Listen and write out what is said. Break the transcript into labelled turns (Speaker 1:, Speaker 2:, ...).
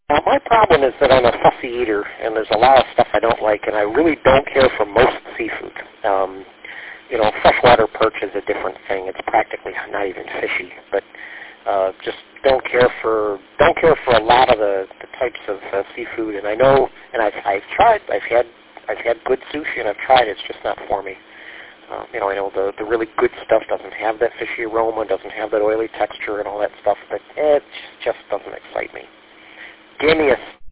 Speaker 1: My problem is that I'm a fussy eater, and there's a lot of stuff I don't like, and I really don't care for most seafood. Freshwater perch is a different thing. It's practically not even fishy, but just don't care for a lot of the types of seafood. And I know, and I've tried. I've had good sushi, and I've tried. It's just not for me. I know the really good stuff doesn't have that fishy aroma, doesn't have that oily texture and all that stuff, but it just doesn't excite me. Give me a